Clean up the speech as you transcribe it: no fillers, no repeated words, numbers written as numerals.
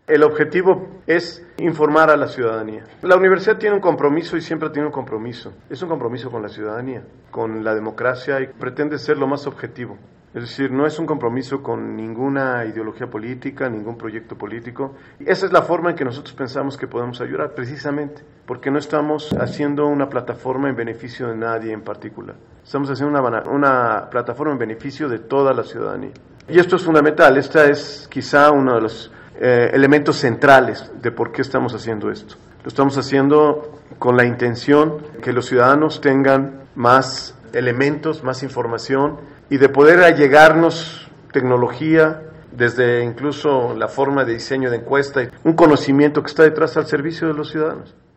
El objetivo es informar a la ciudadanía. La universidad tiene un compromiso y siempre tiene un compromiso. Es un compromiso con la ciudadanía, con la democracia, y pretende ser lo más objetivo. Es decir, no es un compromiso con ninguna ideología política, ningún proyecto político. Esa es la forma en que nosotros pensamos que podemos ayudar, precisamente, porque no estamos haciendo una plataforma en beneficio de nadie en particular. Estamos haciendo una plataforma en beneficio de toda la ciudadanía. Y esto es fundamental, esta es quizá uno de los elementos centrales de por qué estamos haciendo esto. Lo estamos haciendo con la intención que los ciudadanos tengan más elementos, más información, y de poder allegarnos tecnología, desde incluso la forma de diseño de encuesta, un conocimiento que está detrás al servicio de los ciudadanos.